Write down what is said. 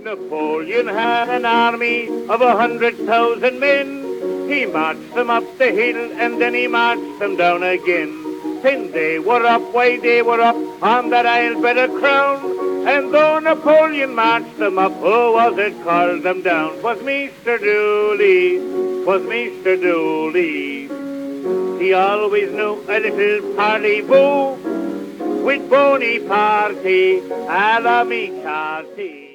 Napoleon had an army of 100,000 men. He marched them up the hill and then he marched them down again. When they were up, why they were up on that Isle better crown. And though Napoleon marched them up, who was it called them down? 'Twas Mr. Dooley, 'twas Mr. Dooley. He always knew a little parley-boo with Boney Party, a la me carty.